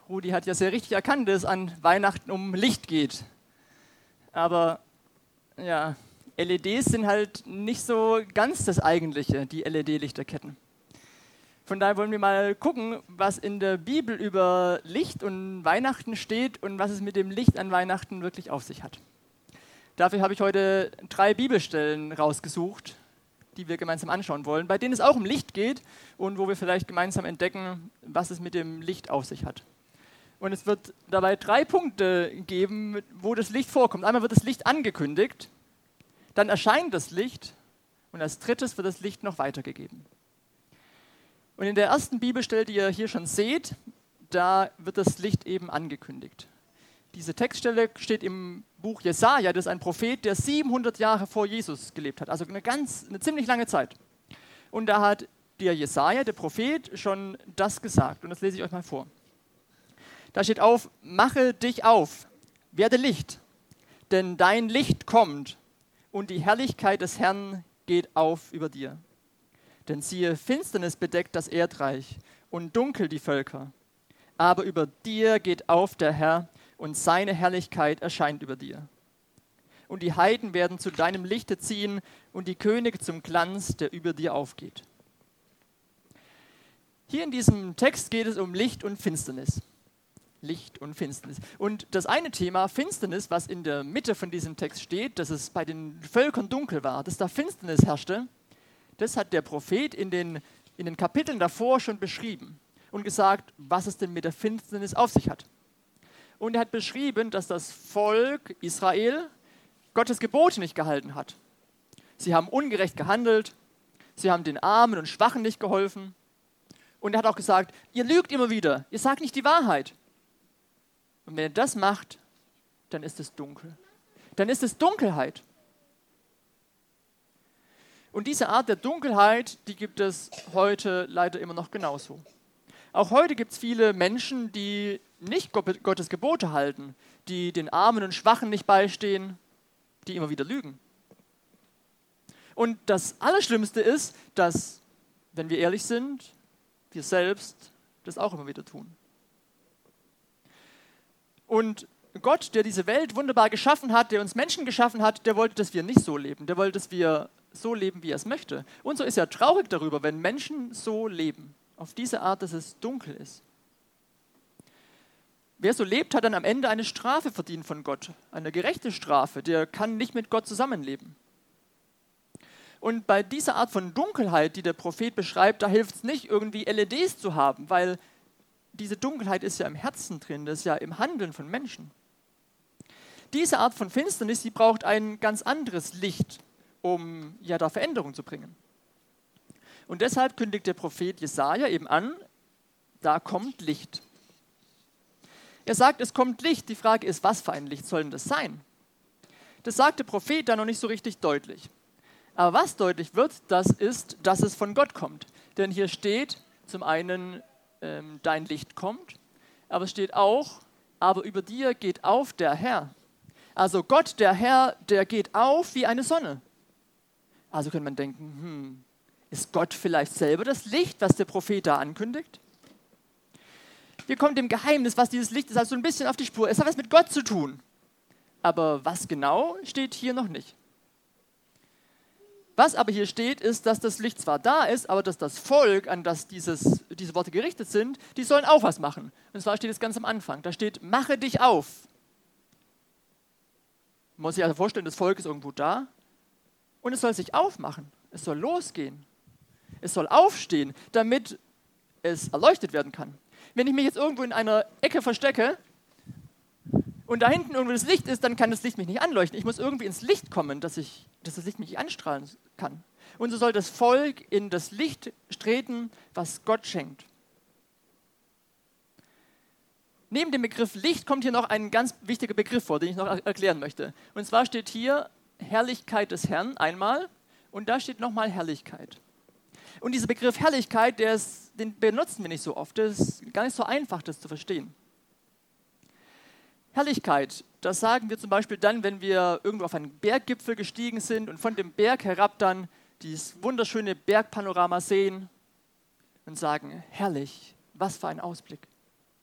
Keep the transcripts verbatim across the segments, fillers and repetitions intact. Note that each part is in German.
Rudi hat ja sehr richtig erkannt, dass es an Weihnachten um Licht geht. Aber ja, L E Ds sind halt nicht so ganz das Eigentliche, die L E D-Lichterketten. Von daher wollen wir mal gucken, was in der Bibel über Licht und Weihnachten steht und was es mit dem Licht an Weihnachten wirklich auf sich hat. Dafür habe ich heute drei Bibelstellen rausgesucht, die wir gemeinsam anschauen wollen, bei denen es auch um Licht geht und wo wir vielleicht gemeinsam entdecken, was es mit dem Licht auf sich hat. Und es wird dabei drei Punkte geben, wo das Licht vorkommt. Einmal wird das Licht angekündigt, dann erscheint das Licht und als drittes wird das Licht noch weitergegeben. Und in der ersten Bibelstelle, die ihr hier schon seht, da wird das Licht eben angekündigt. Diese Textstelle steht im Buch Jesaja, das ist ein Prophet, der siebenhundert Jahre vor Jesus gelebt hat, also eine ganz, eine ziemlich lange Zeit. Und da hat der Jesaja, der Prophet, schon das gesagt und das lese ich euch mal vor. Da steht auf: Mache dich auf, werde Licht, denn dein Licht kommt und die Herrlichkeit des Herrn geht auf über dir. Denn siehe, Finsternis bedeckt das Erdreich und dunkel die Völker. Aber über dir geht auf der Herr und seine Herrlichkeit erscheint über dir. Und die Heiden werden zu deinem Lichte ziehen und die Könige zum Glanz, der über dir aufgeht. Hier in diesem Text geht es um Licht und Finsternis. Licht und Finsternis. Und das eine Thema, Finsternis, was in der Mitte von diesem Text steht, dass es bei den Völkern dunkel war, dass da Finsternis herrschte, das hat der Prophet in den, in den Kapiteln davor schon beschrieben und gesagt, was es denn mit der Finsternis auf sich hat. Und er hat beschrieben, dass das Volk Israel Gottes Gebote nicht gehalten hat. Sie haben ungerecht gehandelt, sie haben den Armen und Schwachen nicht geholfen. Und er hat auch gesagt, ihr lügt immer wieder, ihr sagt nicht die Wahrheit. Und wenn ihr das macht, dann ist es dunkel. Dann ist es Dunkelheit. Und diese Art der Dunkelheit, die gibt es heute leider immer noch genauso. Auch heute gibt es viele Menschen, die nicht Gottes Gebote halten, die den Armen und Schwachen nicht beistehen, die immer wieder lügen. Und das Allerschlimmste ist, dass, wenn wir ehrlich sind, wir selbst das auch immer wieder tun. Und Gott, der diese Welt wunderbar geschaffen hat, der uns Menschen geschaffen hat, der wollte, dass wir nicht so leben. Der wollte, dass wir so leben, wie er es möchte. Und so ist er traurig darüber, wenn Menschen so leben. Auf diese Art, dass es dunkel ist. Wer so lebt, hat dann am Ende eine Strafe verdient von Gott. Eine gerechte Strafe. Der kann nicht mit Gott zusammenleben. Und bei dieser Art von Dunkelheit, die der Prophet beschreibt, da hilft es nicht, irgendwie L E Ds zu haben, weil diese Dunkelheit ist ja im Herzen drin, das ist ja im Handeln von Menschen. Diese Art von Finsternis, die braucht ein ganz anderes Licht, um ja da Veränderung zu bringen. Und deshalb kündigt der Prophet Jesaja eben an, da kommt Licht. Er sagt, es kommt Licht. Die Frage ist, was für ein Licht soll denn das sein? Das sagt der Prophet da noch nicht so richtig deutlich. Aber was deutlich wird, das ist, dass es von Gott kommt. Denn hier steht zum einen, ähm, dein Licht kommt, aber es steht auch, aber über dir geht auf der Herr. Also Gott, der Herr, der geht auf wie eine Sonne. Also könnte man denken, hm, ist Gott vielleicht selber das Licht, was der Prophet da ankündigt? Wir kommen dem Geheimnis, was dieses Licht ist, also so ein bisschen auf die Spur. Es hat was mit Gott zu tun. Aber was genau, steht hier noch nicht. Was aber hier steht, ist, dass das Licht zwar da ist, aber dass das Volk, an das dieses, diese Worte gerichtet sind, die sollen auch was machen. Und zwar steht es ganz am Anfang. Da steht, mache dich auf. Man muss sich also vorstellen, das Volk ist irgendwo da und es soll sich aufmachen. Es soll losgehen. Es soll aufstehen, damit es erleuchtet werden kann. Wenn ich mich jetzt irgendwo in einer Ecke verstecke und da hinten irgendwo das Licht ist, dann kann das Licht mich nicht anleuchten. Ich muss irgendwie ins Licht kommen, dass, ich, dass das Licht mich anstrahlen kann. Und so soll das Volk in das Licht treten, was Gott schenkt. Neben dem Begriff Licht kommt hier noch ein ganz wichtiger Begriff vor, den ich noch erklären möchte. Und zwar steht hier Herrlichkeit des Herrn einmal und da steht nochmal Herrlichkeit. Und dieser Begriff Herrlichkeit, der ist, den benutzen wir nicht so oft. Das ist gar nicht so einfach, das zu verstehen. Herrlichkeit, das sagen wir zum Beispiel dann, wenn wir irgendwo auf einen Berggipfel gestiegen sind und von dem Berg herab dann dieses wunderschöne Bergpanorama sehen und sagen, herrlich, was für ein Ausblick.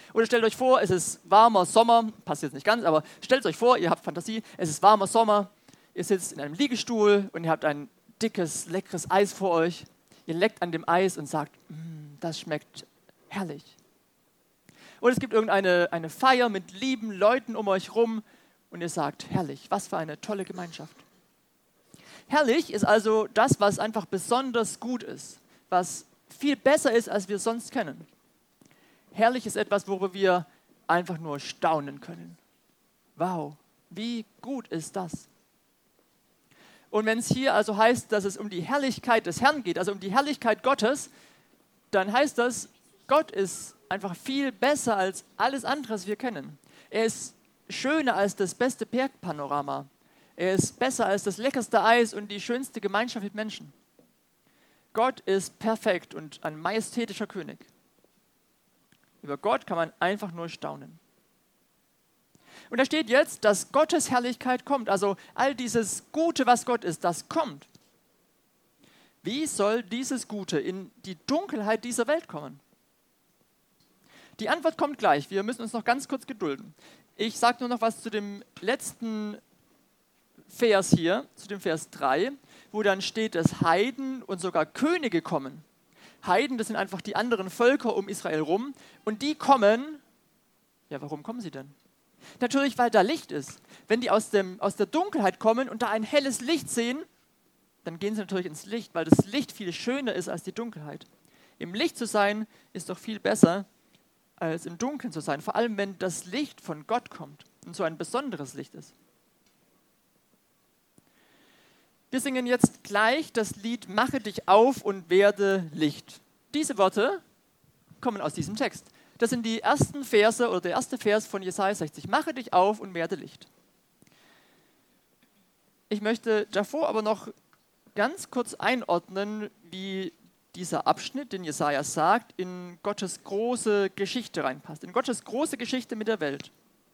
Oder stellt euch vor, es ist warmer Sommer, passt jetzt nicht ganz, aber stellt euch vor, ihr habt Fantasie, es ist warmer Sommer, ihr sitzt in einem Liegestuhl und ihr habt ein dickes, leckeres Eis vor euch. Ihr leckt an dem Eis und sagt, mm, das schmeckt herrlich. Oder es gibt irgendeine eine Feier mit lieben Leuten um euch rum und ihr sagt, herrlich, was für eine tolle Gemeinschaft. Herrlich ist also das, was einfach besonders gut ist, was viel besser ist, als wir sonst kennen. Herrlich ist etwas, worüber wir einfach nur staunen können. Wow, wie gut ist das? Und wenn es hier also heißt, dass es um die Herrlichkeit des Herrn geht, also um die Herrlichkeit Gottes, dann heißt das, Gott ist einfach viel besser als alles andere, was wir kennen. Er ist schöner als das beste Bergpanorama. Er ist besser als das leckerste Eis und die schönste Gemeinschaft mit Menschen. Gott ist perfekt und ein majestätischer König. Über Gott kann man einfach nur staunen. Und da steht jetzt, dass Gottes Herrlichkeit kommt. Also all dieses Gute, was Gott ist, das kommt. Wie soll dieses Gute in die Dunkelheit dieser Welt kommen? Die Antwort kommt gleich. Wir müssen uns noch ganz kurz gedulden. Ich sage nur noch was zu dem letzten Vers hier, zu dem Vers drei, wo dann steht, dass Heiden und sogar Könige kommen. Heiden, das sind einfach die anderen Völker um Israel rum. Und die kommen, ja, warum kommen sie denn? Natürlich, weil da Licht ist. Wenn die aus, dem, aus der Dunkelheit kommen und da ein helles Licht sehen, dann gehen sie natürlich ins Licht, weil das Licht viel schöner ist als die Dunkelheit. Im Licht zu sein, ist doch viel besser, als im Dunkeln zu sein. Vor allem, wenn das Licht von Gott kommt und so ein besonderes Licht ist. Wir singen jetzt gleich das Lied Mache dich auf und werde Licht. Diese Worte kommen aus diesem Text. Das sind die ersten Verse oder der erste Vers von Jesaja sechzig. Mache dich auf und werde Licht. Ich möchte davor aber noch ganz kurz einordnen, wie dieser Abschnitt, den Jesaja sagt, in Gottes große Geschichte reinpasst. In Gottes große Geschichte mit der Welt.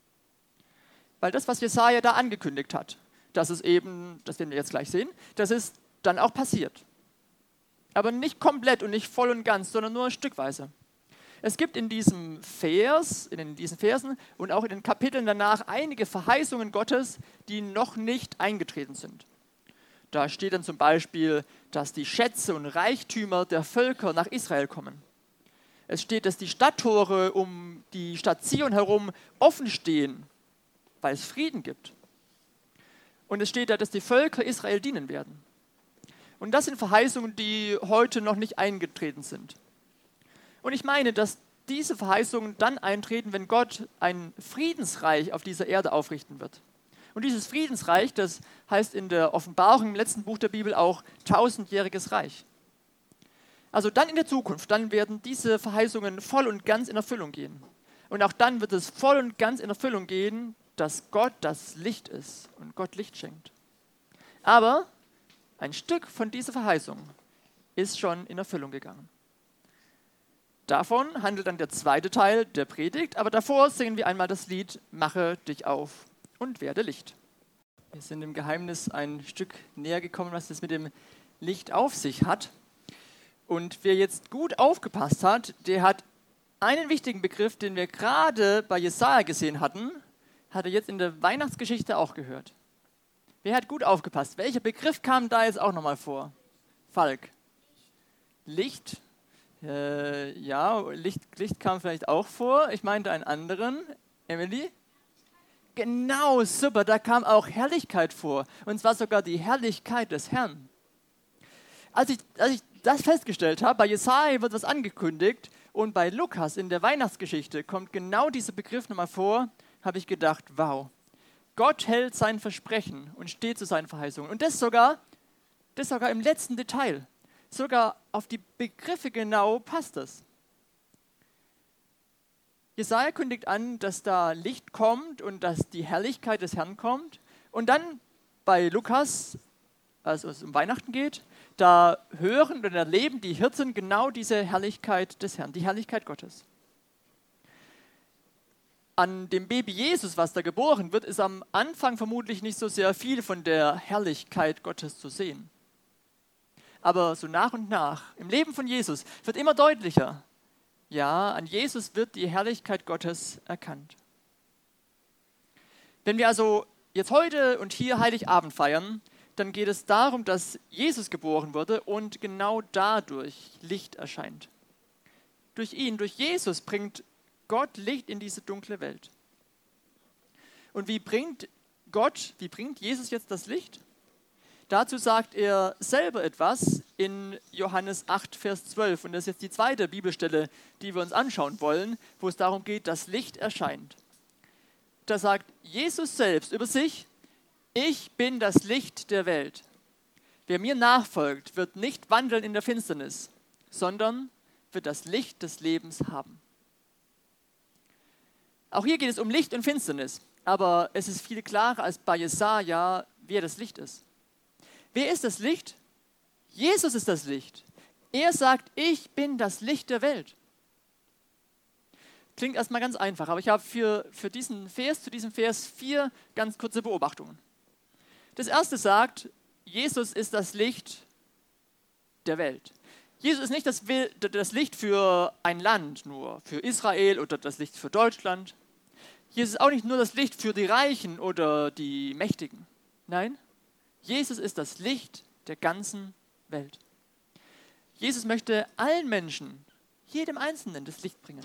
Weil das, was Jesaja da angekündigt hat, das ist eben, das werden wir jetzt gleich sehen, das ist dann auch passiert. Aber nicht komplett und nicht voll und ganz, sondern nur stückweise. Es gibt in diesem Vers, in diesen Versen und auch in den Kapiteln danach einige Verheißungen Gottes, die noch nicht eingetreten sind. Da steht dann zum Beispiel, dass die Schätze und Reichtümer der Völker nach Israel kommen. Es steht, dass die Stadttore um die Stadt Zion herum offen stehen, weil es Frieden gibt. Und es steht da, dass die Völker Israel dienen werden. Und das sind Verheißungen, die heute noch nicht eingetreten sind. Und ich meine, dass diese Verheißungen dann eintreten, wenn Gott ein Friedensreich auf dieser Erde aufrichten wird. Und dieses Friedensreich, das heißt in der Offenbarung im letzten Buch der Bibel auch tausendjähriges Reich. Also dann in der Zukunft, dann werden diese Verheißungen voll und ganz in Erfüllung gehen. Und auch dann wird es voll und ganz in Erfüllung gehen, dass Gott das Licht ist und Gott Licht schenkt. Aber ein Stück von dieser Verheißung ist schon in Erfüllung gegangen. Davon handelt dann der zweite Teil der Predigt, aber davor singen wir einmal das Lied Mache dich auf und werde Licht. Wir sind dem Geheimnis ein Stück näher gekommen, was es mit dem Licht auf sich hat. Und wer jetzt gut aufgepasst hat, der hat einen wichtigen Begriff, den wir gerade bei Jesaja gesehen hatten, hat er jetzt in der Weihnachtsgeschichte auch gehört. Wer hat gut aufgepasst? Welcher Begriff kam da jetzt auch nochmal vor? Falk. Licht. Äh, ja, Licht, Licht kam vielleicht auch vor. Ich meinte einen anderen. Emily? Genau, super, da kam auch Herrlichkeit vor. Und zwar sogar die Herrlichkeit des Herrn. Als ich, als ich das festgestellt habe, bei Jesaja wird was angekündigt und bei Lukas in der Weihnachtsgeschichte kommt genau dieser Begriff nochmal vor, habe ich gedacht, wow, Gott hält sein Versprechen und steht zu seinen Verheißungen. Und das sogar, das sogar im letzten Detail. Sogar auf die Begriffe genau passt es. Jesaja kündigt an, dass da Licht kommt und dass die Herrlichkeit des Herrn kommt. Und dann bei Lukas, als es um Weihnachten geht, da hören und erleben die Hirten genau diese Herrlichkeit des Herrn, die Herrlichkeit Gottes. An dem Baby Jesus, was da geboren wird, ist am Anfang vermutlich nicht so sehr viel von der Herrlichkeit Gottes zu sehen. Aber so nach und nach, im Leben von Jesus, wird immer deutlicher, Ja, an Jesus wird die Herrlichkeit Gottes erkannt. Wenn wir also jetzt heute und hier Heiligabend feiern, dann geht es darum, dass Jesus geboren wurde und genau dadurch Licht erscheint. Durch ihn, durch Jesus bringt Gott Licht in diese dunkle Welt. Und wie bringt Gott, wie bringt Jesus jetzt das Licht? Dazu sagt er selber etwas in Johannes acht, Vers zwölf. Und das ist jetzt die zweite Bibelstelle, die wir uns anschauen wollen, wo es darum geht, dass Licht erscheint. Da sagt Jesus selbst über sich: Ich bin das Licht der Welt. Wer mir nachfolgt, wird nicht wandeln in der Finsternis, sondern wird das Licht des Lebens haben. Auch hier geht es um Licht und Finsternis, aber es ist viel klarer als bei Jesaja, wer das Licht ist. Wer ist das Licht? Jesus ist das Licht. Er sagt, ich bin das Licht der Welt. Klingt erstmal ganz einfach, aber ich habe für, für diesen Vers, zu diesem Vers vier ganz kurze Beobachtungen. Das erste sagt, Jesus ist das Licht der Welt. Jesus ist nicht das, das Licht für ein Land nur, für Israel oder das Licht für Deutschland. Jesus ist auch nicht nur das Licht für die Reichen oder die Mächtigen. Nein, Jesus ist das Licht der ganzen Welt. Jesus möchte allen Menschen, jedem Einzelnen, das Licht bringen.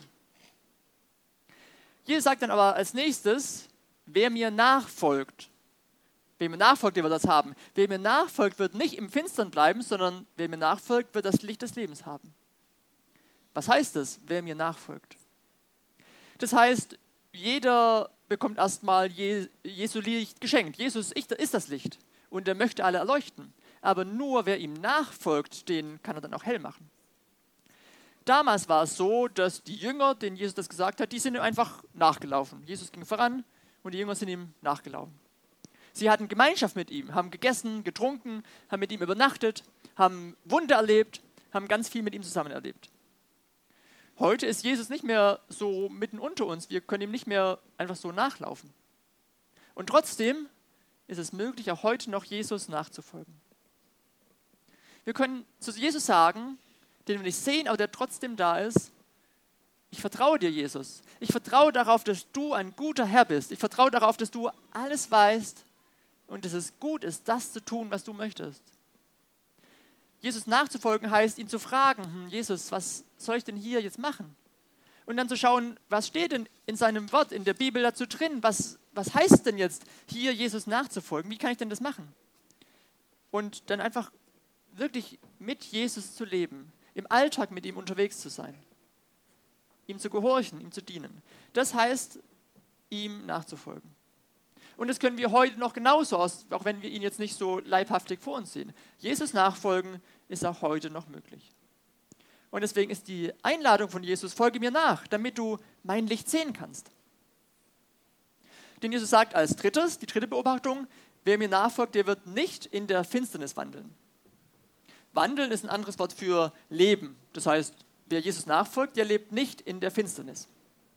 Jesus sagt dann aber als nächstes, wer mir nachfolgt, wer mir nachfolgt, der wird das haben. Wer mir nachfolgt, wird nicht im Finstern bleiben, sondern wer mir nachfolgt, wird das Licht des Lebens haben. Was heißt das, wer mir nachfolgt? Das heißt, jeder bekommt erstmal Jesu Licht geschenkt. Jesus ist das Licht und er möchte alle erleuchten. Aber nur wer ihm nachfolgt, den kann er dann auch hell machen. Damals war es so, dass die Jünger, denen Jesus das gesagt hat, die sind ihm einfach nachgelaufen. Jesus ging voran und die Jünger sind ihm nachgelaufen. Sie hatten Gemeinschaft mit ihm, haben gegessen, getrunken, haben mit ihm übernachtet, haben Wunder erlebt, haben ganz viel mit ihm zusammen erlebt. Heute ist Jesus nicht mehr so mitten unter uns. Wir können ihm nicht mehr einfach so nachlaufen. Und trotzdem ist es möglich, auch heute noch Jesus nachzufolgen. Wir können zu Jesus sagen, den wir nicht sehen, aber der trotzdem da ist: Ich vertraue dir, Jesus. Ich vertraue darauf, dass du ein guter Herr bist. Ich vertraue darauf, dass du alles weißt und dass es gut ist, das zu tun, was du möchtest. Jesus nachzufolgen heißt, ihn zu fragen: hm, Jesus, was soll ich denn hier jetzt machen? Und dann zu schauen, was steht denn in seinem Wort, in der Bibel dazu drin? Was, was heißt denn jetzt, hier Jesus nachzufolgen? Wie kann ich denn das machen? Und dann einfach wirklich mit Jesus zu leben, im Alltag mit ihm unterwegs zu sein, ihm zu gehorchen, ihm zu dienen. Das heißt, ihm nachzufolgen. Und das können wir heute noch genauso aus, auch wenn wir ihn jetzt nicht so leibhaftig vor uns sehen. Jesus nachfolgen ist auch heute noch möglich. Und deswegen ist die Einladung von Jesus: Folge mir nach, damit du mein Licht sehen kannst. Denn Jesus sagt als drittes, die dritte Beobachtung: Wer mir nachfolgt, der wird nicht in der Finsternis wandeln. Wandeln ist ein anderes Wort für Leben. Das heißt, wer Jesus nachfolgt, der lebt nicht in der Finsternis.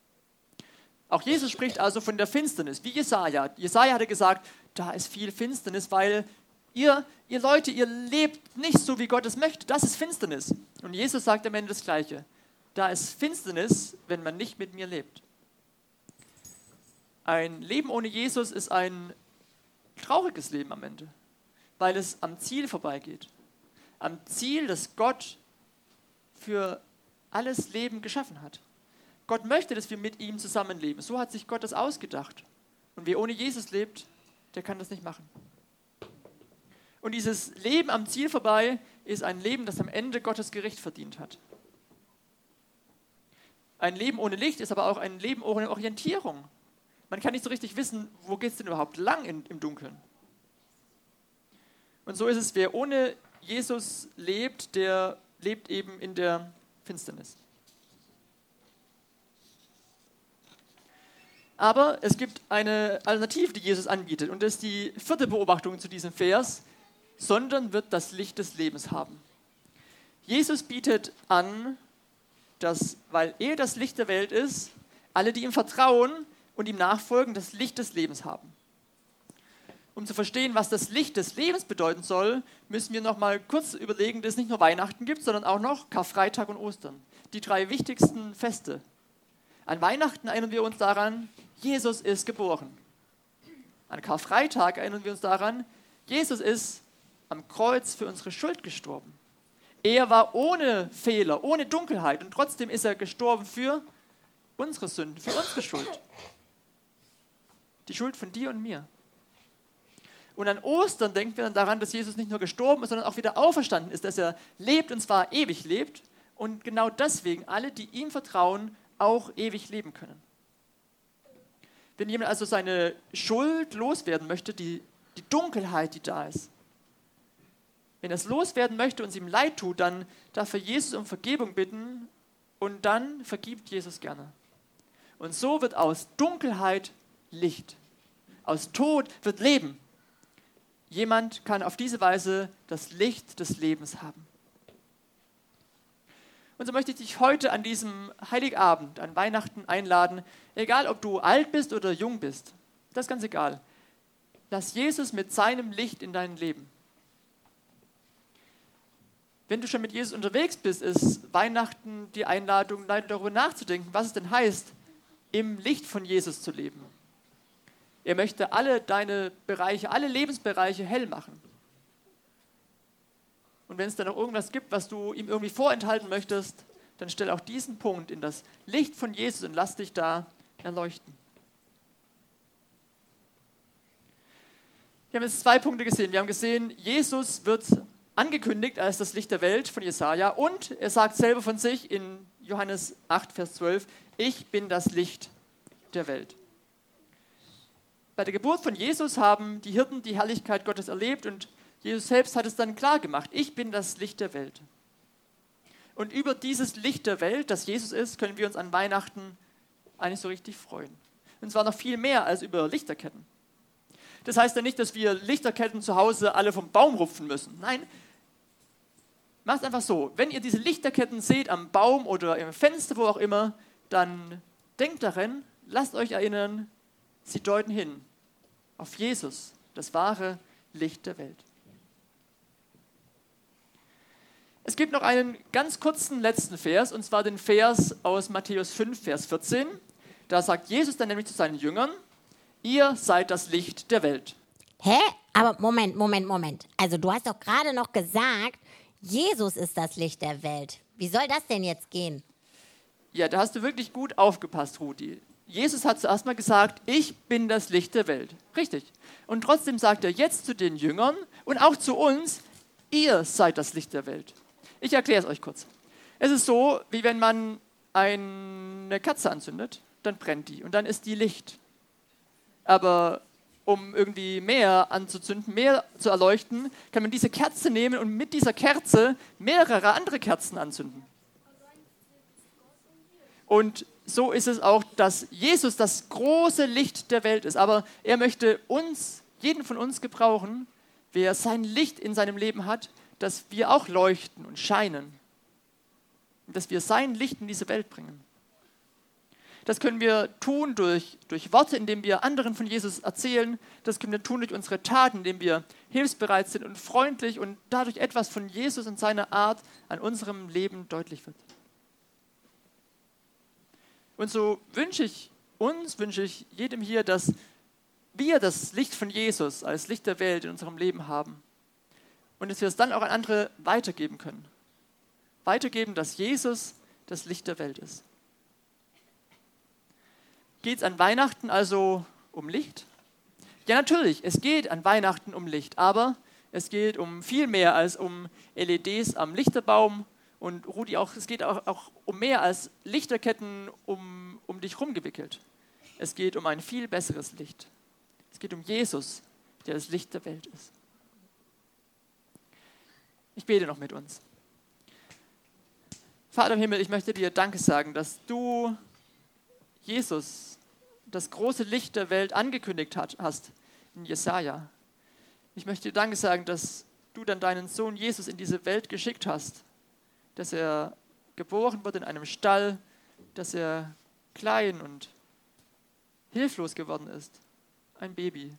Auch Jesus spricht also von der Finsternis, wie Jesaja. Jesaja hatte gesagt, da ist viel Finsternis, weil ihr, ihr Leute, ihr lebt nicht so, wie Gott es möchte. Das ist Finsternis. Und Jesus sagt am Ende das Gleiche. Da ist Finsternis, wenn man nicht mit mir lebt. Ein Leben ohne Jesus ist ein trauriges Leben am Ende, weil es am Ziel vorbeigeht. Am Ziel, das Gott für alles Leben geschaffen hat. Gott möchte, dass wir mit ihm zusammenleben. So hat sich Gott das ausgedacht. Und wer ohne Jesus lebt, der kann das nicht machen. Und dieses Leben am Ziel vorbei ist ein Leben, das am Ende Gottes Gericht verdient hat. Ein Leben ohne Licht ist aber auch ein Leben ohne Orientierung. Man kann nicht so richtig wissen, wo geht es denn überhaupt lang in, im Dunkeln. Und so ist es, wer ohne Jesus lebt, der lebt eben in der Finsternis. Aber es gibt eine Alternative, die Jesus anbietet. Und das ist die vierte Beobachtung zu diesem Vers. Sondern wird das Licht des Lebens haben. Jesus bietet an, dass, weil er das Licht der Welt ist, alle, die ihm vertrauen und ihm nachfolgen, das Licht des Lebens haben. Um zu verstehen, was das Licht des Lebens bedeuten soll, müssen wir noch mal kurz überlegen, dass es nicht nur Weihnachten gibt, sondern auch noch Karfreitag und Ostern. die drei wichtigsten Feste. An Weihnachten erinnern wir uns daran, Jesus ist geboren. An Karfreitag erinnern wir uns daran, Jesus ist am Kreuz für unsere Schuld gestorben. Er war ohne Fehler, ohne Dunkelheit und trotzdem ist er gestorben für unsere Sünden, für unsere Schuld. Die Schuld von dir und mir. Und an Ostern denken wir dann daran, dass Jesus nicht nur gestorben ist, sondern auch wieder auferstanden ist, dass er lebt und zwar ewig lebt und genau deswegen alle, die ihm vertrauen, auch ewig leben können. Wenn jemand also seine Schuld loswerden möchte, die, die Dunkelheit, die da ist, wenn er es loswerden möchte und es ihm leid tut, dann darf er Jesus um Vergebung bitten und dann vergibt Jesus gerne. Und so wird aus Dunkelheit Licht, aus Tod wird Leben. Jemand kann auf diese Weise das Licht des Lebens haben. Und so möchte ich dich heute an diesem Heiligabend, an Weihnachten einladen, egal ob du alt bist oder jung bist, das ist ganz egal. Lass Jesus mit seinem Licht in dein Leben. Wenn du schon mit Jesus unterwegs bist, ist Weihnachten die Einladung, darüber nachzudenken, was es denn heißt, im Licht von Jesus zu leben. Er möchte alle deine Bereiche, alle Lebensbereiche hell machen. Und wenn es dann noch irgendwas gibt, was du ihm irgendwie vorenthalten möchtest, dann stell auch diesen Punkt in das Licht von Jesus und lass dich da erleuchten. Wir haben jetzt zwei Punkte gesehen. Wir haben gesehen, Jesus wird angekündigt als das Licht der Welt von Jesaja und er sagt selber von sich in Johannes acht, Vers zwölf, ich bin das Licht der Welt. Bei der Geburt von Jesus haben die Hirten die Herrlichkeit Gottes erlebt und Jesus selbst hat es dann klar gemacht, ich bin das Licht der Welt. Und über dieses Licht der Welt, das Jesus ist, können wir uns an Weihnachten eigentlich so richtig freuen. Und zwar noch viel mehr als über Lichterketten. Das heißt ja nicht, dass wir Lichterketten zu Hause alle vom Baum rupfen müssen. Nein, macht einfach so, wenn ihr diese Lichterketten seht am Baum oder im Fenster, wo auch immer, dann denkt daran, lasst euch erinnern, sie deuten hin auf Jesus, das wahre Licht der Welt. Es gibt noch einen ganz kurzen letzten Vers, und zwar den Vers aus Matthäus fünf, Vers vierzehn. Da sagt Jesus dann nämlich zu seinen Jüngern, ihr seid das Licht der Welt. Hä? Aber Moment, Moment, Moment. Also du hast doch gerade noch gesagt, Jesus ist das Licht der Welt. Wie soll das denn jetzt gehen? Ja, da hast du wirklich gut aufgepasst, Rudi. Jesus hat zuerst mal gesagt, ich bin das Licht der Welt. Richtig. Und trotzdem sagt er jetzt zu den Jüngern und auch zu uns, ihr seid das Licht der Welt. Ich erkläre es euch kurz. Es ist so, wie wenn man eine Kerze anzündet, dann brennt die und dann ist die Licht. Aber um irgendwie mehr anzuzünden, mehr zu erleuchten, kann man diese Kerze nehmen und mit dieser Kerze mehrere andere Kerzen anzünden. Und so ist es auch, dass Jesus das große Licht der Welt ist. Aber er möchte uns, jeden von uns gebrauchen, wer sein Licht in seinem Leben hat, dass wir auch leuchten und scheinen. Und dass wir sein Licht in diese Welt bringen. Das können wir tun durch, durch Worte, indem wir anderen von Jesus erzählen. Das können wir tun durch unsere Taten, indem wir hilfsbereit sind und freundlich und dadurch etwas von Jesus und seiner Art an unserem Leben deutlich wird. Und so wünsche ich uns, wünsche ich jedem hier, dass wir das Licht von Jesus als Licht der Welt in unserem Leben haben. Und dass wir es dann auch an andere weitergeben können. Weitergeben, dass Jesus das Licht der Welt ist. Geht es an Weihnachten also um Licht? Ja, natürlich, es geht an Weihnachten um Licht, aber es geht um viel mehr als um L E Ds am Lichterbaum und Rudi auch, es geht auch, auch um mehr als Lichterketten um, um dich rumgewickelt. Es geht um ein viel besseres Licht. Es geht um Jesus, der das Licht der Welt ist. Ich bete noch mit uns. Vater im Himmel, ich möchte dir Danke sagen, dass du Jesus, das große Licht der Welt, angekündigt hat, hast in Jesaja. Ich möchte dir Danke sagen, dass du dann deinen Sohn Jesus in diese Welt geschickt hast, dass er geboren wird in einem Stall, dass er klein und hilflos geworden ist, ein Baby.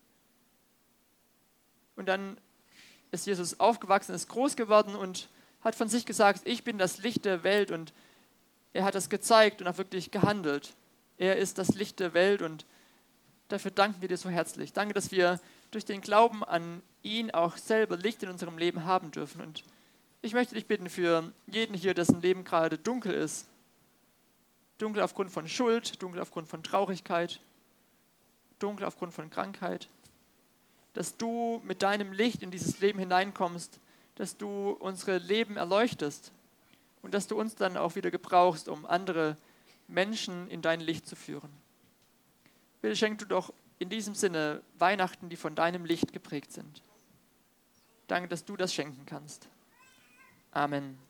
Und dann ist Jesus aufgewachsen, ist groß geworden und hat von sich gesagt, ich bin das Licht der Welt und Er hat das gezeigt und auch wirklich gehandelt. Er ist das Licht der Welt und dafür danken wir dir so herzlich. Danke, dass wir durch den Glauben an ihn auch selber Licht in unserem Leben haben dürfen. Und ich möchte dich bitten für jeden hier, dessen Leben gerade dunkel ist. Dunkel aufgrund von Schuld, dunkel aufgrund von Traurigkeit, dunkel aufgrund von Krankheit. Dass du mit deinem Licht in dieses Leben hineinkommst, dass du unsere Leben erleuchtest und dass du uns dann auch wieder gebrauchst, um andere Menschen in dein Licht zu führen. Bitte schenk du doch in diesem Sinne Weihnachten, die von deinem Licht geprägt sind. Danke, dass du das schenken kannst. Amen.